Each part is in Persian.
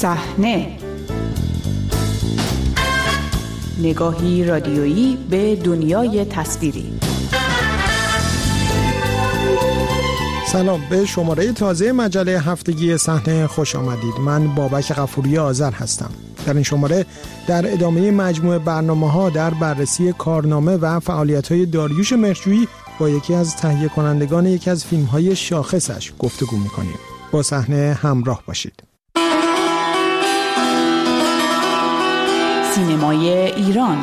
صحنه، نگاهی رادیویی به دنیای تصویری. سلام، به شماره تازه مجله هفتگی صحنه خوش آمدید. من بابک غفوری آذر هستم. در این شماره در ادامه مجموعه برنامه‌ها در بررسی کارنامه و فعالیت‌های داریوش مهرجویی با یکی از تهیه کنندگان یکی از فیلم‌های شاخصش گفتگو می‌کنیم. با صحنه همراه باشید. سینمای ایران.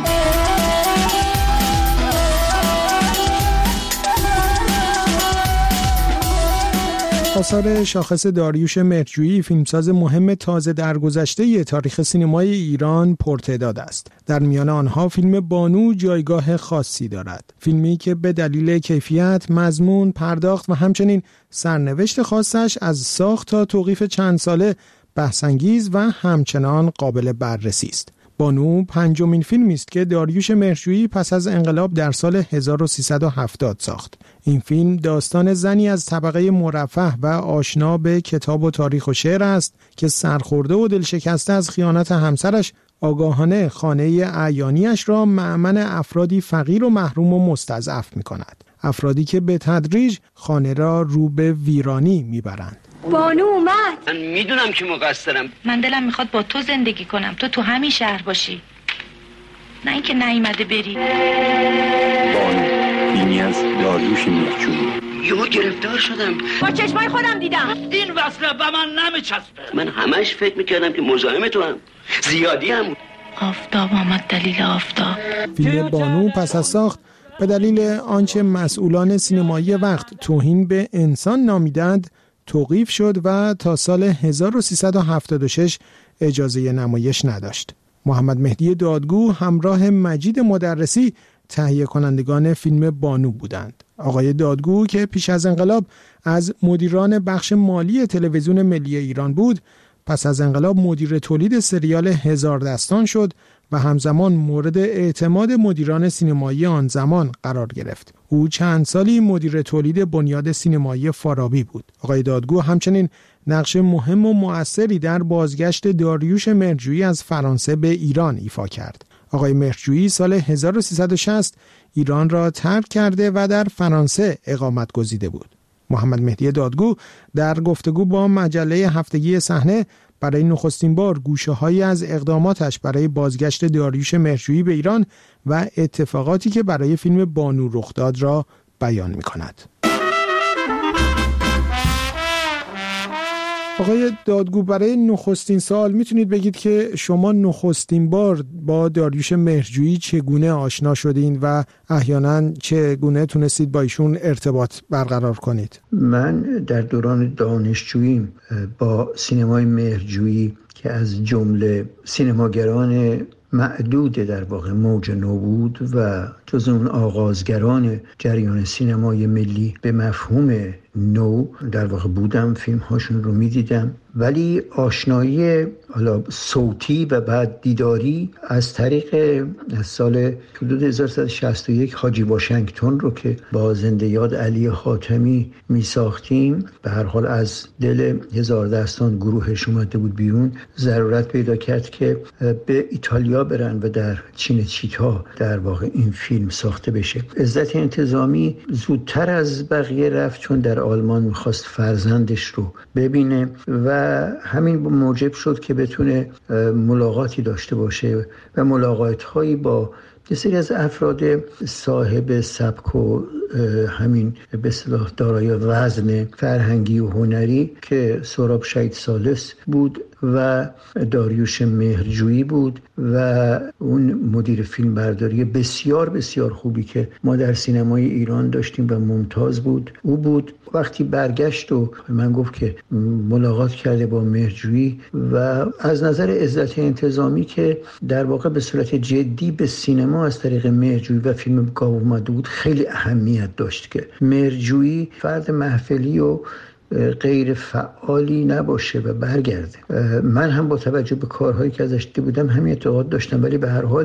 آثار شاخص داریوش مهرجویی فیلمساز مهم تازه درگذشته تاریخ سینمای ایران پرتعداد است. در میان آنها فیلم بانو جایگاه خاصی دارد. فیلمی که به دلیل کیفیت، مضمون، پرداخت و همچنین سرنوشت خاصش از ساخت تا توقیف چند ساله بحث‌انگیز و همچنان قابل بررسی است. بانو پنجمین فیلمی است که داریوش مهرجویی پس از انقلاب در سال 1370 ساخت. این فیلم داستان زنی از طبقه مرفه و آشنا به کتاب و تاریخ و شعر است که سرخورده و دلشکسته از خیانت همسرش آگاهانه خانه اعیانیش را مأمن افرادی فقیر و محروم و مستضعف می‌کند. افرادی که به تدریج خانه را رو به ویرانی می‌برند. بانو اومد. من میدونم که مقصرم. من دلم میخواد با تو زندگی کنم، تو همین شهر باشی، نه اینکه نیومده بری. بانو، فیلمی از داریوش مهرجویی. یهو گرفتار شدم، با چشمای خودم دیدم. این وصله به من نمیچسبه. من همش فکر میکردم که مزاحم تو هم زیادی هم. آفتاب آمد دلیل آفتاب. فیلم بانو پس از ساخت به دلیل آنچه مسئولان سینمایی وقت توهین به انسان نامیدند توقیف شد و تا سال 1376 اجازه نمایش نداشت. محمد مهدی دادگو همراه مجید مدرسی تهیه کنندگان فیلم بانو بودند. آقای دادگو که پیش از انقلاب از مدیران بخش مالی تلویزیون ملی ایران بود، پس از انقلاب مدیر تولید سریال هزار دستان شد و همزمان مورد اعتماد مدیران سینمایی آن زمان قرار گرفت. او چند سالی مدیر تولید بنیاد سینمایی فارابی بود. آقای دادگو همچنین نقش مهم و مؤثری در بازگشت داریوش مهرجویی از فرانسه به ایران ایفا کرد. آقای مهرجویی سال 1360 ایران را ترک کرده و در فرانسه اقامت گزیده بود. محمد مهدی دادگو در گفتگو با مجله هفتگی صحنه برای نخستین بار گوشه‌هایی از اقداماتش برای بازگشت داریوش مهرجویی به ایران و اتفاقاتی که برای فیلم بانو رخ داد را بیان می‌کند. آقای دادگو، برای نخستین سال میتونید بگید که شما نخستین بار با داریوش مهرجویی چگونه آشنا شدین و احیانا چگونه تونستید با ایشون ارتباط برقرار کنید؟ من در دوران دانشجوییم با سینمای مهرجویی که از جمله سینماگران معدود در واقع موج نو بود و جز اون آغازگران جریان سینمای ملی به مفهوم نو در واقع بودم، فیلم هاشون رو می دیدم، ولی آشنایی حالا صوتی و بعد دیداری از طریق از سال حدود 1361 حاجی واشنگتن رو که با زنده یاد علی حاتمی می ساختیم، به هر حال از دل هزار دستان گروهش اومده بود بیرون، ضرورت پیدا کرد که به ایتالیا برن و در چین چیتا در واقع این فیلم ساخته بشه. عزت انتظامی زودتر از بقیه رفت چون در آلمان میخواست فرزندش رو ببینه و همین موجب شد که بتونه ملاقاتی داشته باشه و ملاقات‌هایی با یه سری از افراد صاحب سبک و همین به اصطلاح دارای وزن فرهنگی و هنری که سهراب شهید ثالث بود و داریوش مهرجویی بود و اون مدیر فیلم برداری بسیار بسیار خوبی که ما در سینمای ایران داشتیم و ممتاز بود او بود. وقتی برگشت و من گفت که ملاقات کرده با مهرجویی و از نظر عزت انتظامی که در واقع به صورت جدی به سینما از طریق مهرجویی و فیلم گاو اومده بود خیلی اهمیت داشت که مهرجویی فرد محفلی و غیر فعالی نباشه و برگرده. من هم با توجه به کارهایی که ازش دیده بودم همین اعتقاد داشتم، ولی به هر حال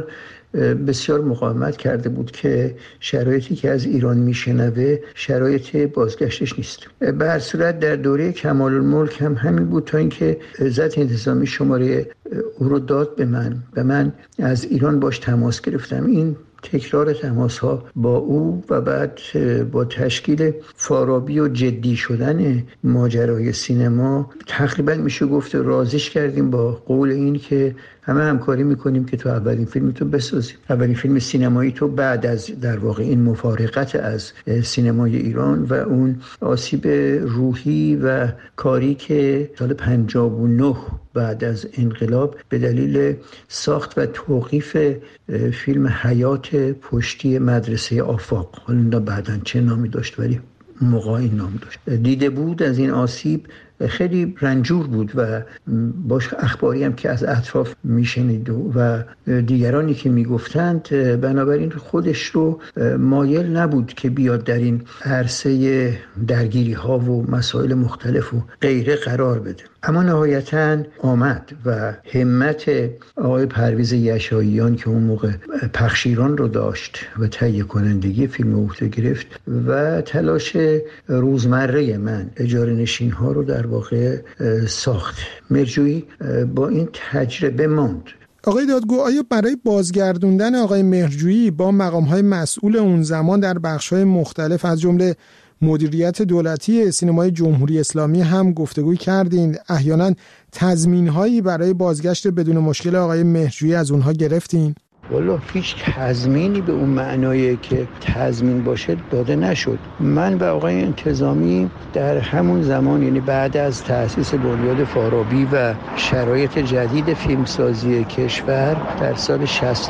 بسیار مقاومت کرده بود که شرایطی که از ایران میشنوه شرایط بازگشتش نیست. به هر صورت در دوره کمال الملک هم همین بود، تا اینکه عزت انتظامی شماره او رو داد به من از ایران باش تماس گرفتم. این تکرار تماس ها با او و بعد با تشکیل فارابی و جدی شدن ماجرای سینما تقریبا میشه گفت راضیش کردیم با قول این که همه همکاری میکنیم که تو اولین فیلم تو بسازیم، اولین فیلم سینمایی تو بعد از در واقع این مفارقت از سینمای ایران و اون آسیب روحی و کاری که سال 59 بعد از انقلاب به دلیل ساخت و توقیف فیلم حیات پشتی مدرسه آفاق، حالا بعداً چه نامی داشت ولی موقع این نام داشت، دیده بود از این آسیب خیلی رنجور بود و باش اخباری هم که از اطراف میشنید و دیگرانی که میگفتند، بنابراین خودش رو مایل نبود که بیاد در این عرصه درگیری ها و مسائل مختلف و غیره قرار بده. اما نهایتاً آمد و همت آقای پرویز یشاییان که اون موقع پخشیران رو داشت و تهیه کنندگی فیلم رو عهده گرفت و تلاش روزمره من اجاره نشین ها رو در واقع ساخت. مرجویی با این تجربه ماند. آقای دادگو، آیا برای بازگردوندن آقای مهرجویی با مقام‌های مسئول اون زمان در بخش‌های مختلف از جمله مدیریت دولتی سینمای جمهوری اسلامی هم گفتگوی کردین؟ احیانا تضمین‌هایی برای بازگشت بدون مشکل آقای مهرجویی از اونها گرفتین؟ والا هیچ تضمینی به اون معنایی که تضمین باشه داده نشد. من و آقای انتظامی در همون زمان، یعنی بعد از تأسیس بنیاد فارابی و شرایط جدید فیلمسازی کشور در سال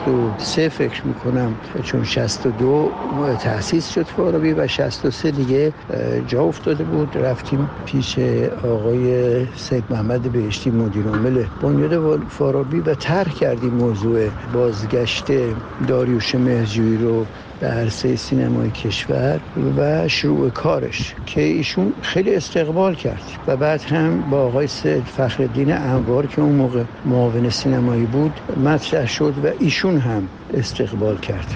63 فکر میکنم، چون 62 تأسیس شد فارابی و 63 دیگه جا افتاده بود، رفتیم پیش آقای سید محمد بهشتی مدیر عامل بنیاد فارابی و طرح کردیم موضوع بازگشت داریوش مهرجویی رو به عرصه سینمای کشور و شروع کارش که ایشون خیلی استقبال کرد و بعد هم با آقای سید فخرالدین انوار که اون موقع معاون سینمایی بود مطرح شد و ایشون هم استقبال کرد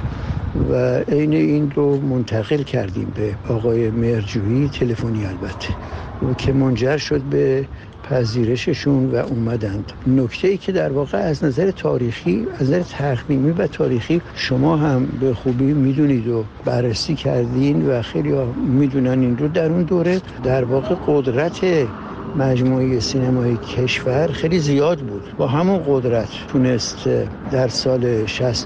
و عین این رو منتقل کردیم به آقای مهرجویی تلفنی البته که منجر شد به پذیرششون و اومدند. نکته‌ای که در واقع از نظر تاریخی، از نظر تخمینی و تاریخی شما هم به خوبی میدونید و بررسی کردین و خیلی میدونن این رو، در اون دوره در واقع قدرت مجموعه سینمای کشور خیلی زیاد بود. با همون قدرت تونست در سال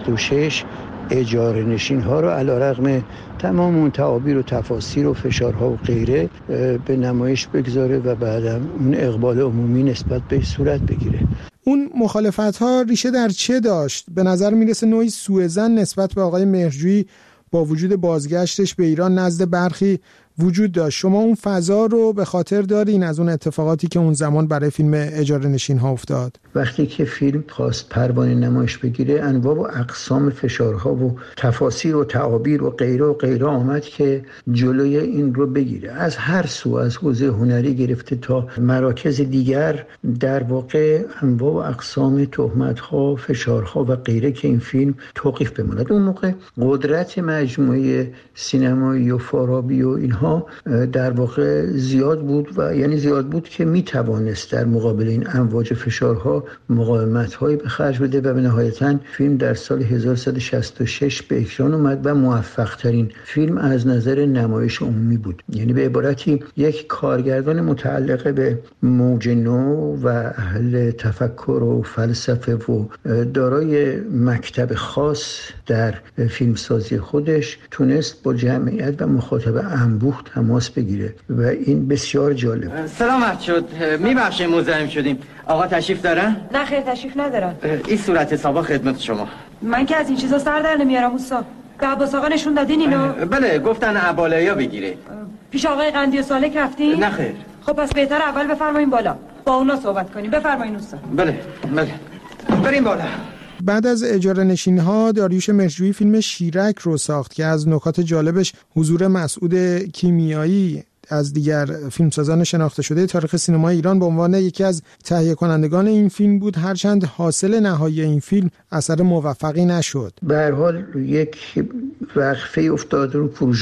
66 اجاره نشین ها رو علیرغم تمام اون تعابیر و تفاسیر و فشارها و غیره به نمایش بگذاره و بعدم اون اقبال عمومی نسبت به صورت بگیره. اون مخالفت ها ریشه در چه داشت؟ به نظر میرسه نوعی سوءظن نسبت به آقای مهرجویی با وجود بازگشتش به ایران نزد برخی وجود داشت. شما اون فضا رو به خاطر دارین از اون اتفاقاتی که اون زمان برای فیلم اجاره نشین ها افتاد؟ وقتی که فیلم خواست پروانه نمایش بگیره، انواع و اقسام فشارها و تفاسیر و تعابیر و غیره آمد که جلوی این رو بگیره. از هر سو، از حوزه هنری گرفته تا مراکز دیگر، در واقع انواع و اقسام تهمت‌ها، فشارها و غیره که این فیلم توقیف بماند. اون موقع قدرت مجموعه سینمایی و فارابی و اینها در واقع زیاد بود و یعنی زیاد بود که میتوانست در مقابل این امواج فشارها مقاومت‌هایی به خرج بده و به نهایتاً فیلم در سال 1166 به اکران اومد و موفق‌ترین فیلم از نظر نمایش عمومی بود. یعنی به عبارتی یک کارگردان متعلق به موج نو و اهل تفکر و فلسفه و دارای مکتب خاص در فیلمسازی خودش تونست با جمعیت و مخاطب انبوه تماس بگیره و این بسیار جالب. سلامت شد. میبخشیم مزاحم شدیم. آقا تشریف دارن؟ نه خیر تشریف ندارن. این صورت حسابا خدمت شما. من که از این چیزا سر در نمیارم اوستا. به عباس آقا نشون دادین اینو؟ بله گفتن عبالیا بگیره. پیش آقای قندی و سالک رفتین؟ نه خیر. خب پس بهتر اول بفرمایین بالا با اونا صحبت کنیم. بفرمایین اوستا. بله بریم بالا. بعد از اجاره نشین ها داریوش مهرجویی فیلم شیرک رو ساخت که از نکات جالبش حضور مسعود کیمیایی از دیگر فیلمسازان شناخته شده تاریخ سینمای ایران به عنوان یکی از تهیه کنندگان این فیلم بود، هرچند حاصل نهایی این فیلم اثر موفقی نشد. به هر حال یک وقفه افتاد رو پروژه